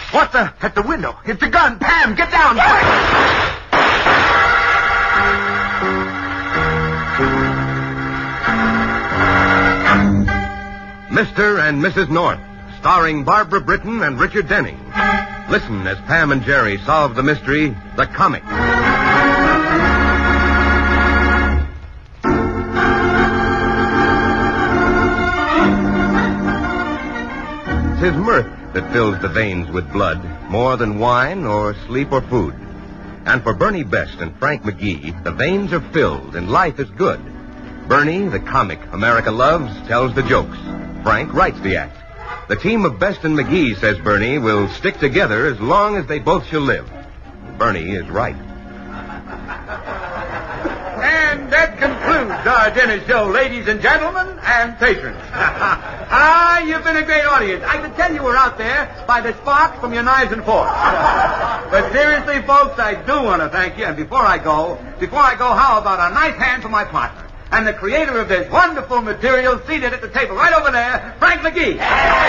What the? At the window. It's a gun. Pam, get down. Mr. and Mrs. North, starring Barbara Britton and Richard Denning. Listen as Pam and Jerry solve the mystery, The Comic. Tis mirth that fills the veins with blood, more than wine or sleep or food. And for Bernie Best and Frank McGee, the veins are filled and life is good. Bernie, the comic America loves, tells the jokes. Frank writes the act. The team of Best and McGee, says Bernie, will stick together as long as they both shall live. Bernie is right. And that concludes our dinner show, ladies and gentlemen and patrons. You've been a great audience. I can tell you were out there by the sparks from your knives and forks. But seriously, folks, I do want to thank you. And before I go, how about a nice hand for my partner and the creator of this wonderful material seated at the table right over there, Frank McGee.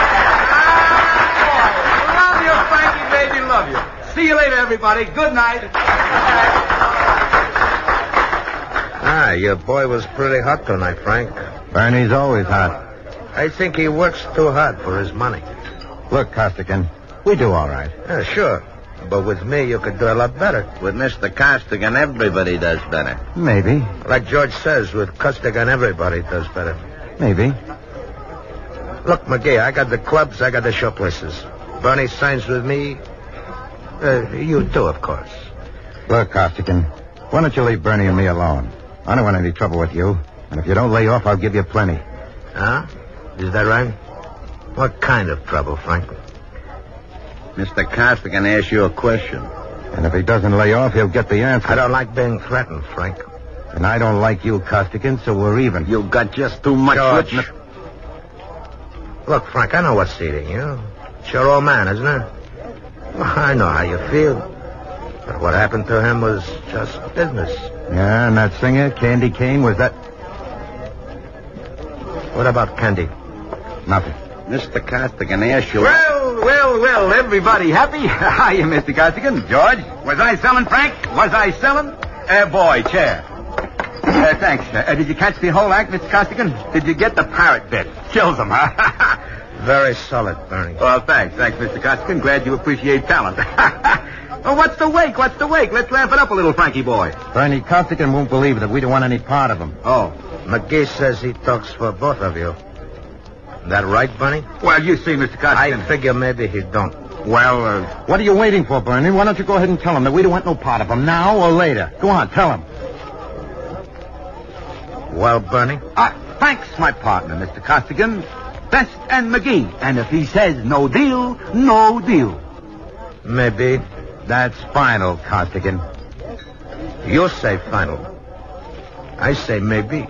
Love you, Frankie, baby, love you. See you later, everybody. Good night. Your boy was pretty hot tonight, Frank. Bernie's always hot. I think he works too hard for his money. Look, Costigan, we do all right. Yeah, sure. But with me, you could do a lot better. With Mr. Costigan, everybody does better. Maybe. Like George says, with Costigan, everybody does better. Maybe. Look, McGee, I got the clubs, I got the show places. Bernie signs with me. You too, of course. Look, Costigan, why don't you leave Bernie and me alone? I don't want any trouble with you. And if you don't lay off, I'll give you plenty. Huh? Is that right? What kind of trouble, Frank? Mr. Costigan asked you a question. And if he doesn't lay off, he'll get the answer. I don't like being threatened, Frank. And I don't like you, Costigan, so we're even. You got just too much witness. Look, Frank, I know what's eating you. It's your old man, isn't it? Well, I know how you feel. But what happened to him was just business. Yeah, and that singer, Candy Cane, was that... What about Candy? Nothing. Mr. Costigan asked you... Well, everybody happy? Hiya, Mr. Costigan. George, was I selling, Frank? Was I selling? Boy, chair. Thanks. Did you catch the whole act, Mr. Costigan? Did you get the parrot bit? Kills him, huh? Very solid, Bernie. Well, thanks, Mr. Costigan. Glad you appreciate talent. Oh, what's the wake? Let's laugh it up a little, Frankie boy. Bernie, Costigan won't believe that we don't want any part of him. Oh. McGee says he talks for both of you. That right, Bernie? Well, you see, Mr. Costigan. I figure maybe he don't. Well, what are you waiting for, Bernie? Why don't you go ahead and tell him that we don't want no part of him, now or later? Go on, tell him. Well, Bernie? Thanks, my partner, Mr. Costigan. Best and McGee. And if he says no deal, no deal. Maybe. That's final, Costigan. You say final. I say maybe.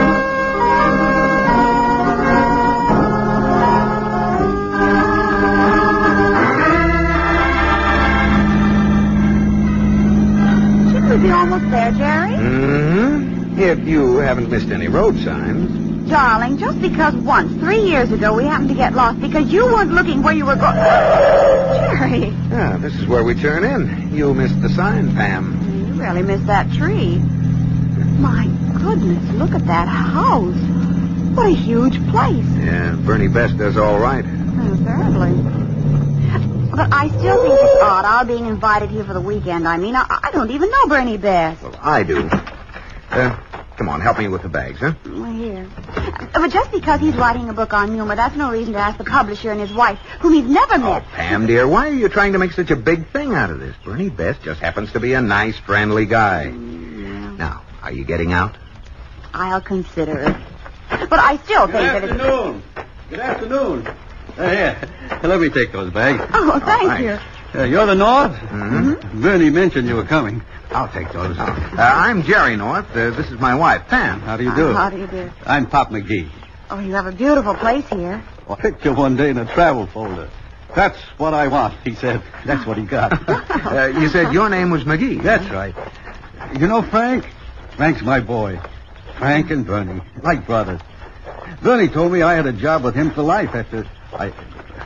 Should we be almost there, Jerry? Mm-hmm. If you haven't missed any road signs. Darling, just because once, 3 years ago, we happened to get lost because you weren't looking where you were going... Jerry. Yeah, this is where we turn in. You missed the sign, Pam. You really missed that tree. My goodness, look at that house. What a huge place. Yeah, Bernie Best does all right. Apparently. But I still think it's odd, our being invited here for the weekend. I mean, I don't even know Bernie Best. Well, I do. Come on, help me with the bags, huh? Well, here. But just because he's writing a book on humor, that's no reason to ask the publisher and his wife, whom he's never met. Oh, Pam, dear, why are you trying to make such a big thing out of this? Bernie Best just happens to be a nice, friendly guy. Yeah. Now, are you getting out? I'll consider it. But I still think that it's... Good afternoon. Here, let me take those bags. Oh, thank you. You're the North? Mm-hmm. Bernie mentioned you were coming. I'll take those. I'm Jerry North. This is my wife, Pam. How do you do? How do you do? I'm Pop McGee. Oh, you have a beautiful place here. I picked you one day in a travel folder. That's what I want, he said. That's what he got. You said your name was McGee. That's right. You know Frank? Frank's my boy. Frank and Bernie, like brothers. Bernie told me I had a job with him for life after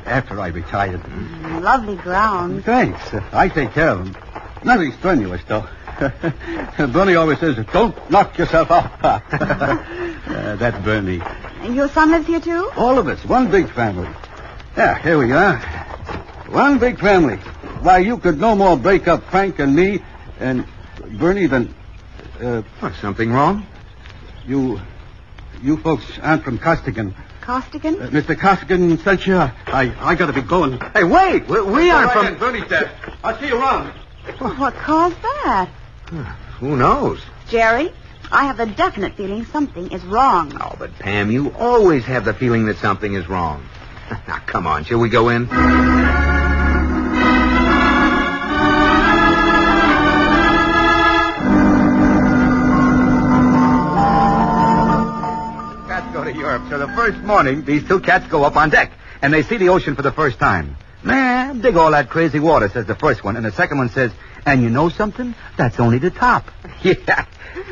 after I retired. Lovely grounds. Thanks. I take care of them. Nothing strenuous, though. Bernie always says, don't knock yourself out, Pop. That's Bernie. And your son lives here, too? All of us, one big family. Yeah, here we are. One big family. Why, you could no more break up Frank and me and Bernie than... Something wrong? You folks aren't from Costigan. Costigan? Mr. Costigan sent you. I gotta be going. Hey, wait! We aren't from... Bernie said. I'll see you around. Well, what caused that? Who knows? Jerry, I have a definite feeling something is wrong. Oh, but Pam, you always have the feeling that something is wrong. Now, come on, shall we go in? Cats go to Europe, so the first morning, these two cats go up on deck, and they see the ocean for the first time. Man, dig all that crazy water, says the first one, and the second one says, and you know something? That's only the top. Yeah.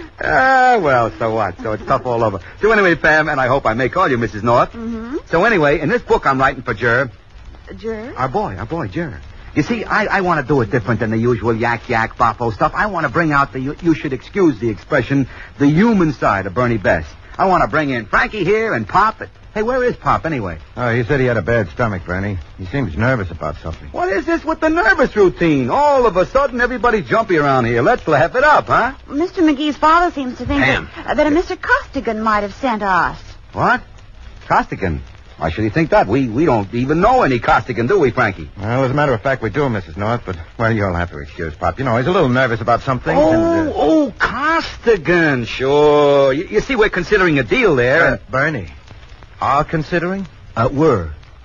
Well, so what? So it's tough all over. So anyway, Pam, and I hope I may call you Mrs. North. Mm-hmm. So anyway, in this book I'm writing for Jer. Jer? Our boy, Jer. You see, I want to do it different than the usual yak, boffo stuff. I want to bring out you should excuse the expression, the human side of Bernie Best. I want to bring in Frankie here and Pop. Hey, where is Pop anyway? Oh, he said he had a bad stomach, Bernie. He seems nervous about something. What is this with the nervous routine? All of a sudden, everybody's jumpy around here. Let's laugh it up, huh? Mr. McGee's father seems to think Pam. that a Mr. Costigan might have sent us. What? Costigan? Why should he think that? We don't even know any Costigan, do we, Frankie? Well, as a matter of fact, we do, Mrs. North, but, well, you'll have to excuse Pop. You know, he's a little nervous about some things. Oh, Costigan, sure. You see, we're considering a deal there. Bernie, are considering? Were,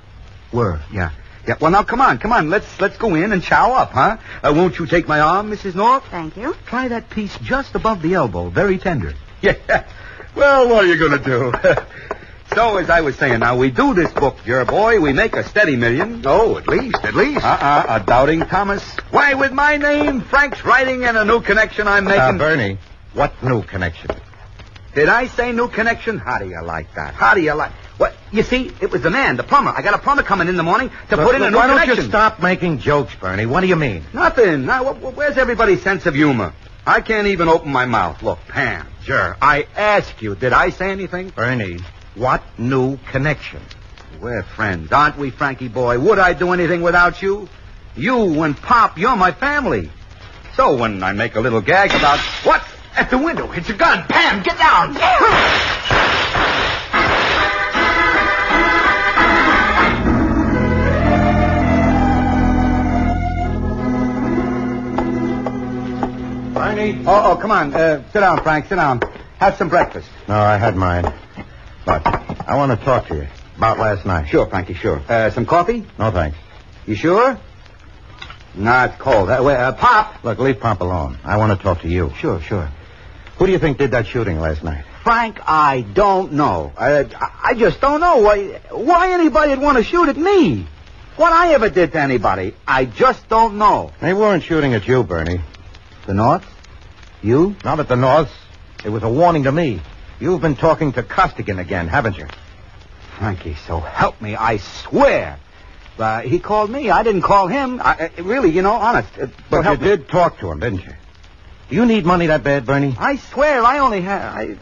yeah. Yeah, well, now, come on. Let's go in and chow up, huh? Won't you take my arm, Mrs. North? Thank you. Try that piece just above the elbow, very tender. Yeah. Well, what are you going to do? So, as I was saying, now, we do this book, dear boy. We make a steady million. Oh, at least. A doubting Thomas. Why, with my name, Frank's writing, and a new connection I'm making... Bernie, what new connection? Did I say new connection? How do you like that? What? You see, it was the man, the plumber. I got a plumber coming in the morning to put in a new connection. Why don't you stop making jokes, Bernie? What do you mean? Nothing. Now, where's everybody's sense of humor? I can't even open my mouth. Look, Pam, sure, I ask you, did I say anything? Bernie, what new connection? We're friends, aren't we, Frankie boy? Would I do anything without you? You and Pop, you're my family. So when I make a little gag about... What? At the window. It's a gun. Pam, get down. Bernie? Oh, come on. Sit down, Frank. Sit down. Have some breakfast. No, I had mine. But I want to talk to you about last night. Sure, Frankie, sure. Some coffee? No, thanks. You sure? Nah, it's cold. Pop. Look, leave Pop alone. I want to talk to you. Sure. Who do you think did that shooting last night? Frank, I don't know. I just don't know why anybody would want to shoot at me. What I ever did to anybody, I just don't know. They weren't shooting at you, Bernie. The North? You? Not at the North. It was a warning to me. You've been talking to Costigan again, haven't you? Frankie, so help me, I swear. He called me. I didn't call him. Really, honest. But you did talk to him, didn't you? Do you need money that bad, Bernie? I swear I only have...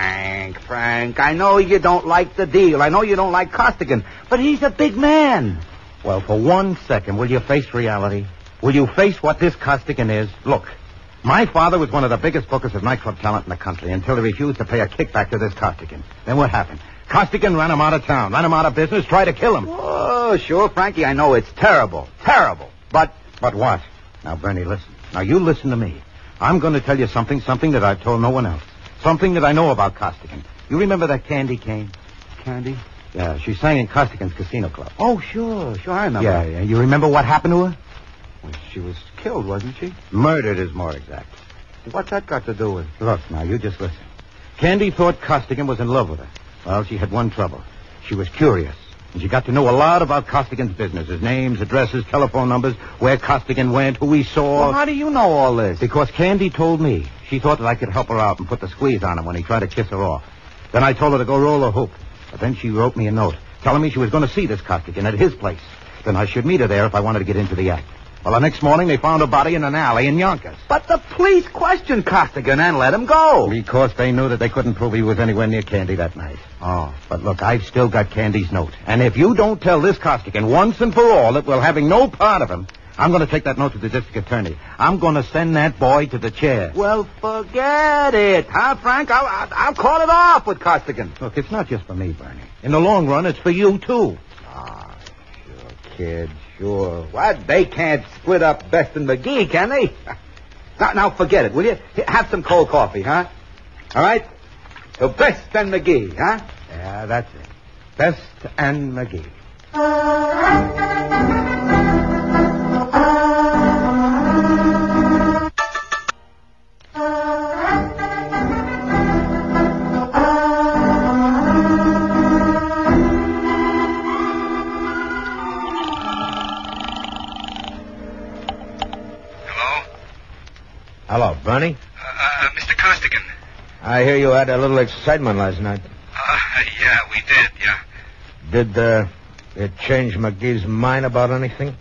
Frank, I know you don't like the deal. I know you don't like Costigan. But he's a big man. Well, for 1 second, will you face reality? Will you face what this Costigan is? Look, my father was one of the biggest bookers of nightclub talent in the country until he refused to pay a kickback to this Costigan. Then what happened? Costigan ran him out of town, ran him out of business, tried to kill him. Oh, sure, Frankie, I know it's terrible. Terrible. But what? Now, Bernie, listen. Now, you listen to me. I'm going to tell you something that I've told no one else. Something that I know about Costigan. You remember that Candy Kane? Candy? Yeah, she sang in Costigan's Casino Club. Oh, sure, I remember. Yeah. You remember what happened to her? Well, she was killed, wasn't she? Murdered is more exact. What's that got to do with? Look, now, you just listen. Candy thought Costigan was in love with her. Well, she had one trouble. She was curious. And she got to know a lot about Costigan's business. His names, addresses, telephone numbers, where Costigan went, who he saw. Well, how do you know all this? Because Candy told me. She thought that I could help her out and put the squeeze on him when he tried to kiss her off. Then I told her to go roll a hoop. But then she wrote me a note telling me she was going to see this Costigan at his place. Then I should meet her there if I wanted to get into the act. Well, the next morning they found her body in an alley in Yonkers. But the police questioned Costigan and let him go. Because they knew that they couldn't prove he was anywhere near Candy that night. Oh. But look, I've still got Candy's note. And if you don't tell this Costigan once and for all that we're having no part of him, I'm going to take that note to the district attorney. I'm going to send that boy to the chair. Well, forget it, huh, Frank? I'll call it off with Costigan. Look, it's not just for me, Bernie. In the long run, it's for you, too. Ah, sure, kid, sure. What? They can't split up Best and McGee, can they? Now, forget it, will you? Have some cold coffee, huh? All right? So Best and McGee, huh? Yeah, that's it. Best and McGee. Hello, Bernie. Mr. Costigan. I hear you had a little excitement last night. Yeah, we did, yeah. Did it change McGee's mind about anything?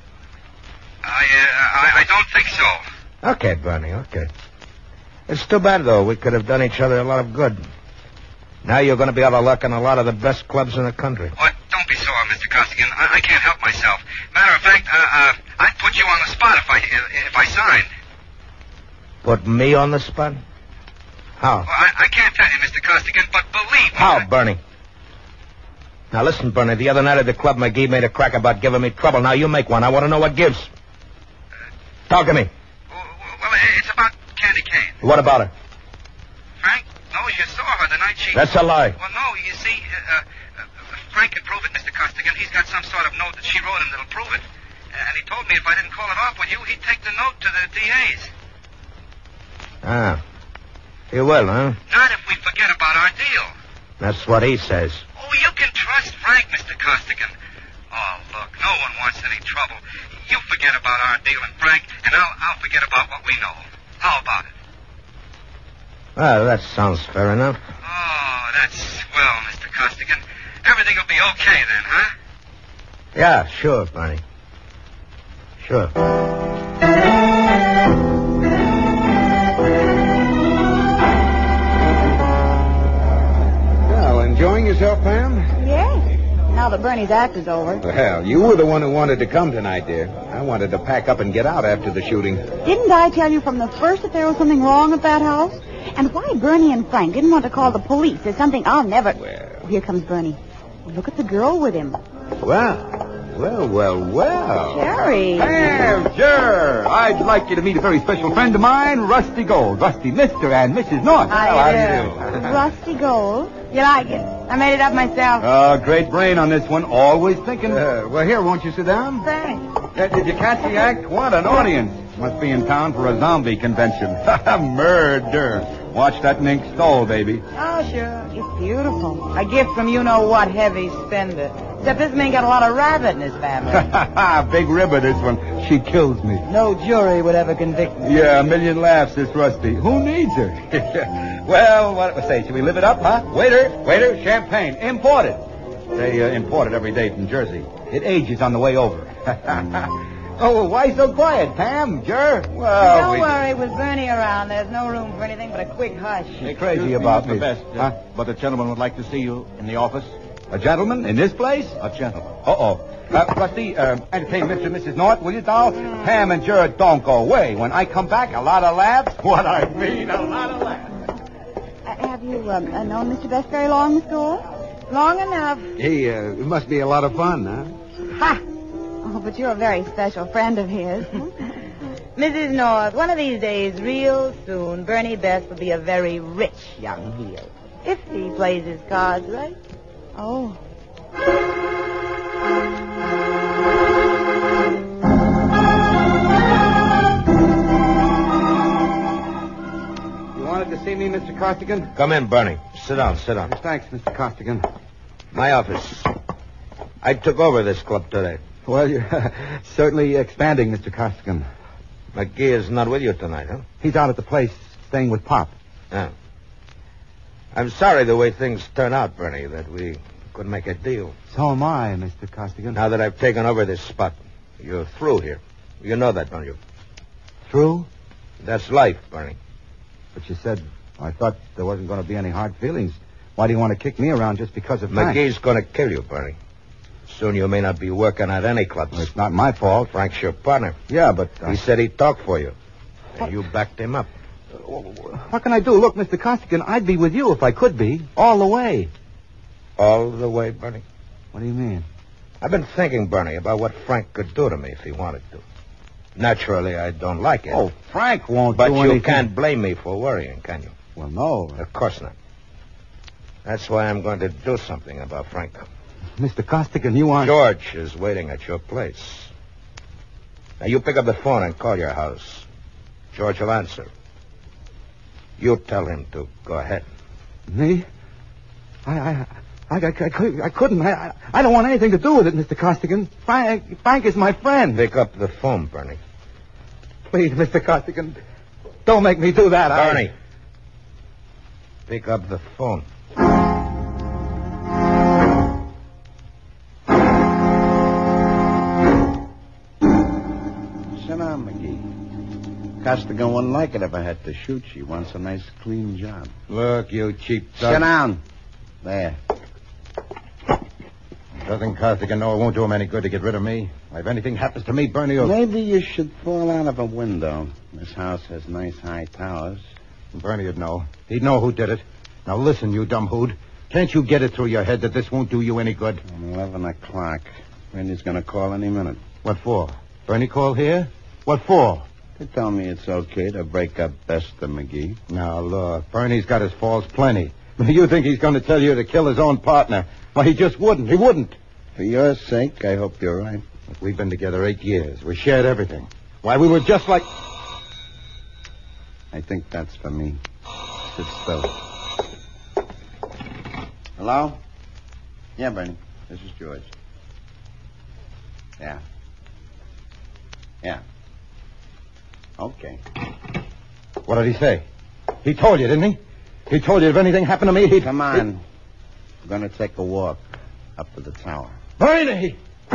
I don't think so. Okay, Bernie, okay. It's too bad, though. We could have done each other a lot of good. Now you're going to be out of luck in a lot of the best clubs in the country. What? Don't be sore, Mr. Costigan. I can't help myself. Matter of fact, I'd put you on the spot if I signed. Put me on the spot? How? Well, I can't tell you, Mr. Costigan, but believe me. How, Bernie? Now, listen, Bernie, the other night at the club, McGee made a crack about giving me trouble. Now, you make one. I want to know what gives. Talk to me. Well, it's about Candy Kane. What about her? Frank? No, you saw her the night she... That's a lie. Well, no, you see, Frank can prove it, Mr. Costigan. He's got some sort of note that she wrote him that'll prove it. And he told me if I didn't call it off with you, he'd take the note to the DA's. Ah. You will, huh? Not if we forget about our deal. That's what he says. Oh, you can trust Frank, Mr. Costigan. Oh, look, no one wants any trouble. You forget about our deal and Frank, and I'll forget about what we know. How about it? Well, that sounds fair enough. Oh, that's swell, Mr. Costigan. Everything will be okay then, huh? Yeah, sure, Bernie. Sure. Enjoying yourself, Pam? Yes. Now that Bernie's act is over. Well, you were the one who wanted to come tonight, dear. I wanted to pack up and get out after the shooting. Didn't I tell you from the first that there was something wrong at that house? And why Bernie and Frank didn't want to call the police is something I'll never... Well... Here comes Bernie. Look at the girl with him. Well. Jerry. Pam, sure. I'd like you to meet a very special friend of mine, Rusty Gold. Rusty, Mr. and Mrs. North. How do you do? Rusty Gold. You like it? I made it up myself. Oh, great brain on this one. Always thinking. Well, here, won't you sit down? Thanks. Did you catch the act? What an audience. Must be in town for a zombie convention. Murder. Watch that mink stole, baby. Oh, sure. It's beautiful. A gift from you-know-what heavy spender. Except this man got a lot of rabbit in his family. Big ribber, this one. She kills me. No jury would ever convict me. Yeah, a million laughs, this Rusty. Who needs her? Well, what say, should we live it up, huh? Waiter, champagne. Imported. They import it every day from Jersey. It ages on the way over. Oh, why so quiet, Pam? Sure. Well, don't worry. With Bernie around, there's no room for anything but a quick hush. They're crazy about me. Huh? But the gentleman would like to see you in the office. A gentleman in this place? A gentleman. Uh-oh. Rusty, entertain Mr. and Mrs. North, will you, doll? Pam and Jared don't go away. When I come back, a lot of laughs. What I mean, a lot of laughs. Have you known Mr. Best very long, Miss Gould? Long enough. Hey, it must be a lot of fun, huh? Ha! Oh, but you're a very special friend of his. Mrs. North, one of these days, real soon, Bernie Best will be a very rich young heel. If he plays his cards right. Oh. You wanted to see me, Mr. Costigan? Come in, Bernie. Sit down. Thanks, Mr. Costigan. My office. I took over this club today. Well, you're certainly expanding, Mr. Costigan. McGee is not with you tonight, huh? He's out at the place, staying with Pop. Yeah. I'm sorry the way things turn out, Bernie, that we could make a deal. So am I, Mr. Costigan. Now that I've taken over this spot, you're through here. You know that, don't you? Through? That's life, Bernie. But you said, I thought there wasn't going to be any hard feelings. Why do you want to kick me around just because of Frank? McGee's going to kill you, Bernie. Soon you may not be working at any clubs. Well, it's not my fault. Frank's your partner. Yeah, but... He said he'd talk for you. And you backed him up. What can I do? Look, Mr. Costigan, I'd be with you if I could be. All the way. All the way, Bernie? What do you mean? I've been thinking, Bernie, about what Frank could do to me if he wanted to. Naturally, I don't like it. Oh, Frank won't But do you anything. can't blame me for worrying, can you? Well, no. Of course not. That's why I'm going to do something about Frank. Mr. Costigan, you aren't... George is waiting at your place. Now, you pick up the phone and call your house. George will answer. You tell him to go ahead. Me? I couldn't. I don't want anything to do with it, Mr. Costigan. Frank is my friend. Pick up the phone, Bernie. Please, Mr. Costigan, don't make me do that. Bernie. Pick up the phone. Sit down, McGee. Costigan wouldn't like it if I had to shoot. She wants a nice, clean job. Look, you cheap Sit down. There. Doesn't Costigan know it won't do him any good to get rid of me? If anything happens to me, Bernie will... Maybe you should fall out of a window. This house has nice high towers. Bernie would know. He'd know who did it. Now listen, you dumb hood. Can't you get it through your head that this won't do you any good? 11 o'clock. Randy's going to call any minute. What for? Bernie call here? What for? They tell me it's okay to break up Best and McGee. Now, look, Bernie's got his faults plenty. You think he's going to tell you to kill his own partner? Well, he just wouldn't. He wouldn't. For your sake, I hope you're right. Look, we've been together 8 years. We shared everything. Why, we were just like... I think that's for me. Sit still. Hello? Yeah, Bernie. This is George. Yeah. Yeah. Okay. What did he say? He told you, didn't he? He told you if anything happened to me, he'd... Come on. We're going to take a walk up to the tower. Bernie!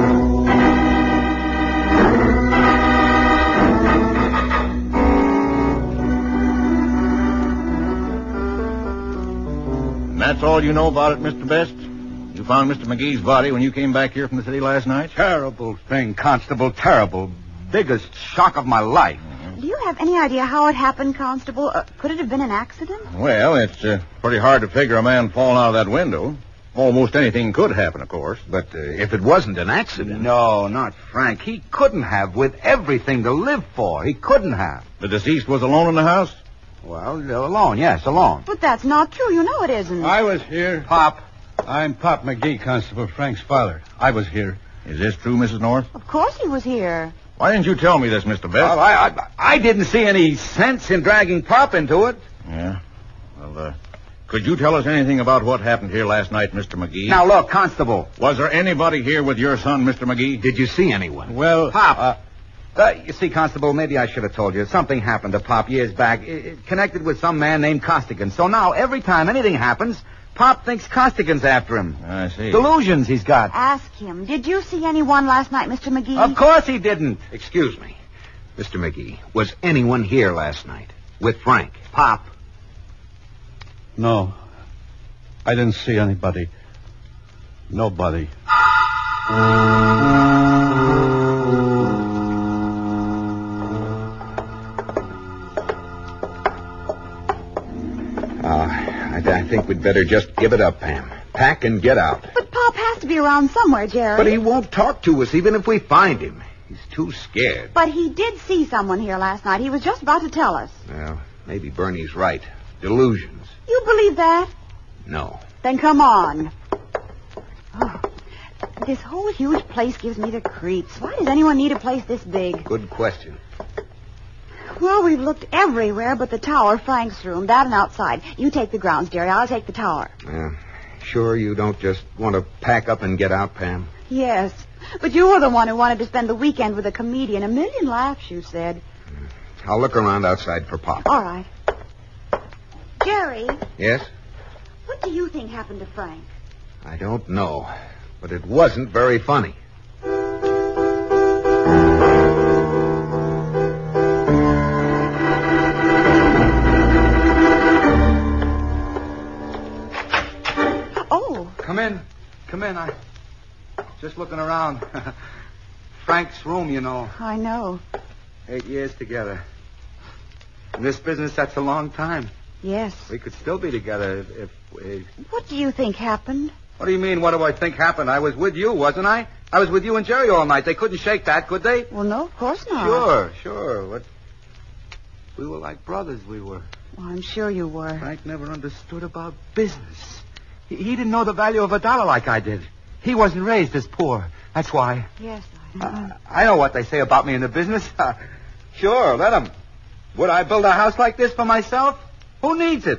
And that's all you know about it, Mr. Best? You found Mr. McGee's body when you came back here from the city last night? Terrible thing, Constable, terrible. Biggest shock of my life. Do you have any idea how it happened, Constable? Could it have been an accident? Well, it's pretty hard to figure a man falling out of that window. Almost anything could happen, of course. But if it wasn't an accident... No, not Frank. He couldn't have, with everything to live for. He couldn't have. The deceased was alone in the house? Well, alone, yes, alone. But that's not true. You know it isn't. I was here. Pop. I'm Pop McGee, Constable Frank's father. I was here. Is this true, Mrs. North? Of course he was here. Why didn't you tell me this, Mr. Best? Well, I didn't see any sense in dragging Pop into it. Yeah? Well, could you tell us anything about what happened here last night, Mr. McGee? Now, look, Constable. Was there anybody here with your son, Mr. McGee? Did you see anyone? Well... Pop. You see, Constable, maybe I should have told you. Something happened to Pop years back, connected with some man named Costigan. So now, every time anything happens, Pop thinks Costigan's after him. I see. Delusions he's got. Ask him. Did you see anyone last night, Mr. McGee? Of course he didn't. Excuse me, Mr. McGee. Was anyone here last night with Frank? Pop. No. I didn't see anybody. Nobody. I think we'd better just give it up, Pam. Pack and get out. But Pop has to be around somewhere, Jerry. But he won't talk to us even if we find him. He's too scared. But he did see someone here last night. He was just about to tell us. Well, maybe Bernie's right. Delusions. You believe that? No. Then come on. Oh, this whole huge place gives me the creeps. Why does anyone need a place this big? Good question. Well, we've looked everywhere but the tower, Frank's room, that and outside. You take the grounds, Jerry. I'll take the tower. Sure you don't just want to pack up and get out, Pam? Yes. But you were the one who wanted to spend the weekend with a comedian. A million laughs, you said. I'll look around outside for Pop. All right. Jerry, Yes? what do you think happened to Frank? I don't know, but it wasn't very funny. Oh. Come in. I just looking around. Frank's room, you know. I know. 8 years together. In this business, that's a long time. Yes. We could still be together if we... What do you think happened? What do you mean, what do I think happened? I was with you, wasn't I? I was with you and Jerry all night. They couldn't shake that, could they? Well, no, of course not. Sure. What? We were like brothers, we were. Well, I'm sure you were. Frank never understood about business. He didn't know the value of $1 like I did. He wasn't raised as poor. That's why. Yes, I know what they say about me in the business. Sure, let them. Would I build a house like this for myself? Who needs it?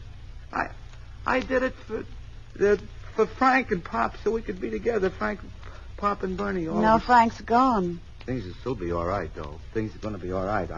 I did it for Frank and Pop so we could be together. Frank, Pop, and Bernie. Now Frank's gone. Things will still be all right, though. Things are going to be all right.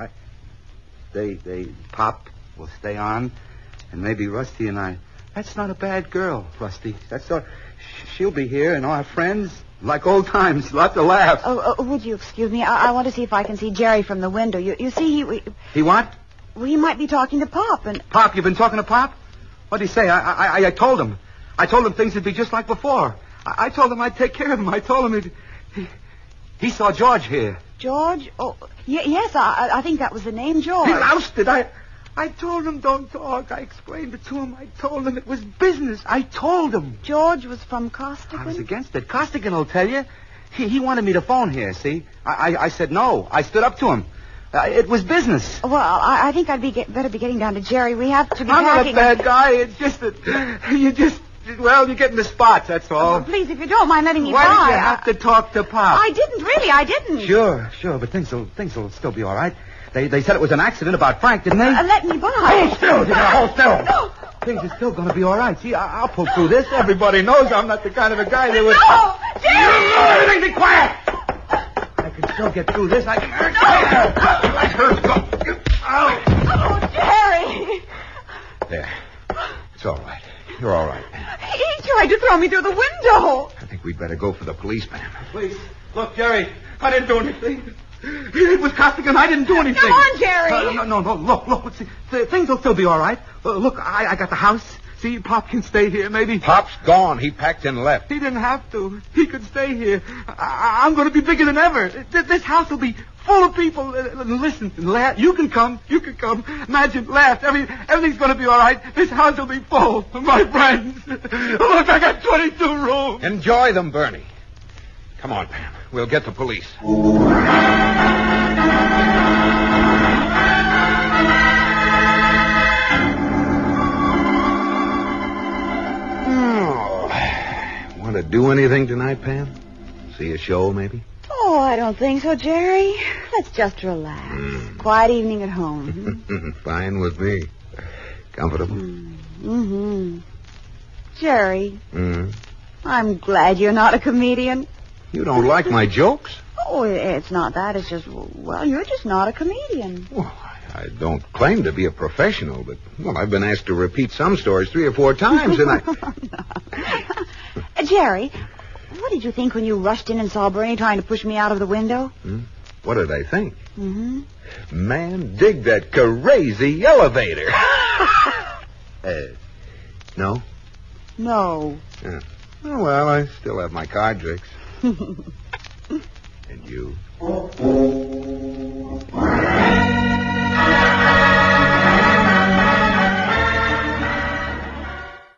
Pop will stay on, and maybe Rusty and I. That's not a bad girl, Rusty. She'll be here, and our friends, like old times, lots of laughs. Oh, would you excuse me? I want to see if I can see Jerry from the window. You see, He what? Well, he might be talking to Pop, and... Pop, you've been talking to Pop? What'd he say? I told him. I told him things would be just like before. I told him I'd take care of him. I told him he saw George here. George? Oh, yes, I think that was the name, George. He loused it. I told him don't talk. I explained it to him. I told him it was business. I told him. George was from Costigan? I was against it. Costigan will tell you. He wanted me to phone here, see? I said no. I stood up to him. It was business. Well, I think I'd better be getting down to Jerry. We have to be I'm packing. not a bad guy. It's just that you're getting the spots, that's all. Oh, please, if you don't mind letting me Why by. did you have to talk to Pop? I didn't, really. I didn't. Sure, but things will still be all right. They said it was an accident about Frank, didn't they? Let me by. Hold still, you're gonna hold still. No. Things are still going to be all right. See, I'll pull through this. Everybody knows I'm not the kind of a guy that would... No! Jerry! Everything be quiet! I can still get through this. I can... No! Let her go. Ow! Oh, Jerry! There. It's all right. You're all right, ma'am. He tried to throw me through the window. I think we'd better go for the police, ma'am. Please. Look, Jerry, I didn't do anything. It was Costigan. I didn't do anything. Come on, Jerry. No. Look. See, things will still be all right. Look, I got the house. See, Pop can stay here, maybe. Pop's gone. He packed and left. He didn't have to. He could stay here. I'm going to be bigger than ever. This house will be full of people. Listen, laugh. You can come. Imagine, laugh. Everything's going to be all right. This house will be full of my friends. Look, I got 22 rooms. Enjoy them, Bernie. Come on, Pam. We'll get the police. Want to do anything tonight, Pam? See a show, maybe? Oh, I don't think so, Jerry. Let's just relax. Quiet evening at home. Fine with me. Comfortable? Mm-hmm. Jerry, Mm-hmm. I'm glad you're not a comedian. You don't like my jokes? Oh, it's not that. It's just, well, you're just not a comedian. Well, I don't claim to be a professional, but, well, I've been asked to repeat some stories 3 or 4 times, and Jerry, what did you think when you rushed in and saw Bernie trying to push me out of the window? What did I think? Mm-hmm. Man, dig that crazy elevator. No? No. Yeah. Oh, well, I still have my card tricks. And you?